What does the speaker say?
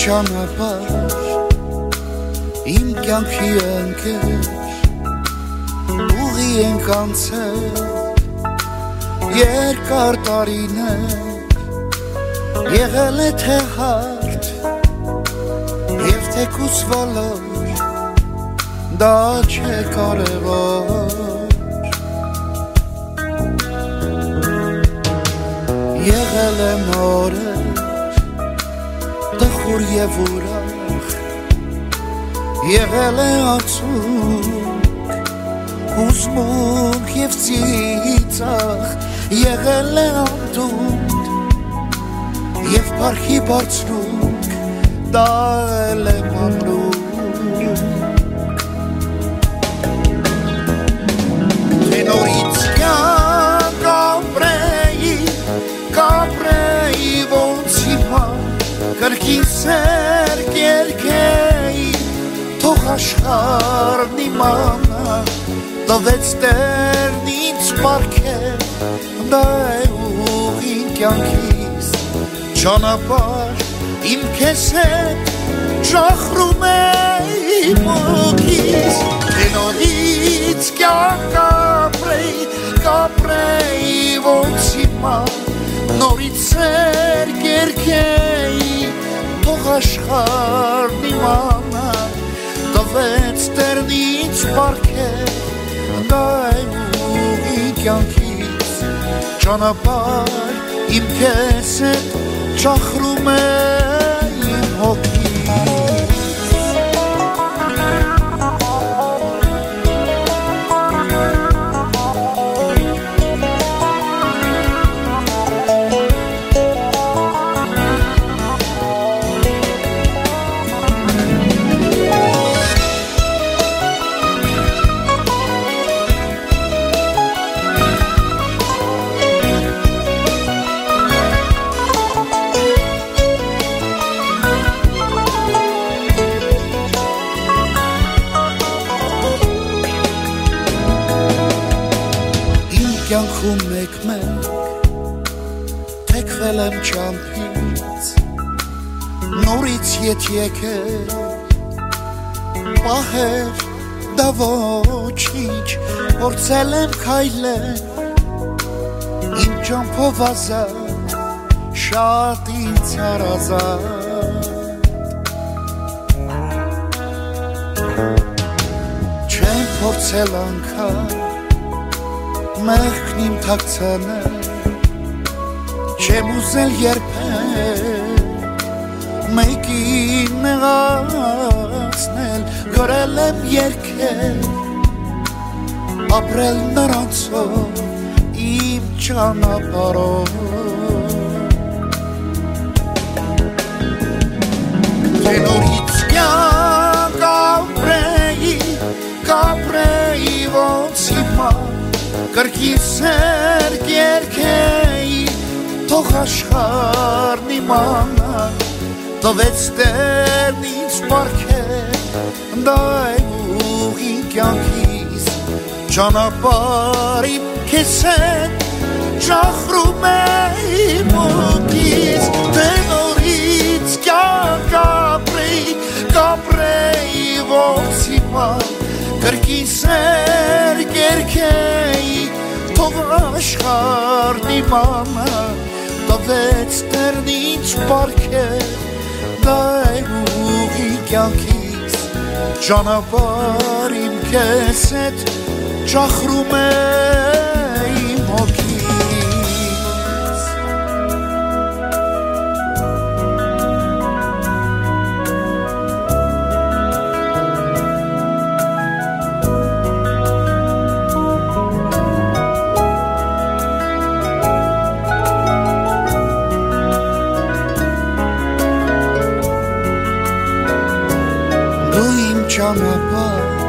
ճանապարհ իմ կյանքի ընկեր ուղի ենք անցել երկար տարիներ եղել է թե հարթ և թեկուզ ոլոր դա չէ կարևոր եղել եմ օրեր տխուր և ուրախ եղել է ացուկ հուզմունք և ծիծաղ եղել է անդունդ և պարքի բարձրուկ դարել եմ ամրուկ թե նորից կյանք կապրեի ոնց հիմա կրկին սերկ երգեի թող աշխարհն իմանա տվեց Տերն ինձ պարգև դա է ուղին կյանքիս ճանապարհ իմ քեզ հետ ճախրում է իմ հոգիս թե նորից կյանք կապրեի ոնց հիմա նորից սերկ երգեի թող աշխարհն իմանա տվեց Տերն ինձ պարգև դա է ուղին կյանքիս ճանապարհ իմ քեզ հետ ճախրում է իմ հոգիս կյանքում մեկ թեքվել եմ ճամփից նորից ետ եկել պահեր դա ոչինչ փորձել եմ քայլել իմ ճամփով ազատ շատ ինձ հարազատ չեմ փորձել անգամ մեղքն իմ թաքցանել չեմ ուզել երբեք մեկին նեղացնել գրել եմ երգեր ապրել նրանցով իմ ճանապարհով թե նորից կյանք կապրեի ոնց հիմա կրկին սերկ երգեի թող աշխարհն իմանա տվեց Տերն ինձ պարգև դա է ուղին կյանքիս ճանապարհ իմ քեզ հետ ճախրում է իմ հոգիս թե նորից կյանք կապրեի ոնց հիմա կրկին սերկ երգեի թող աշխարհն իմանա տվեց Տերն ինձ պարգև դա է ուղին կյանքիս ճանապարհ իմ քեզ հետ ճախրում է իմ հոգիս ճանապարհ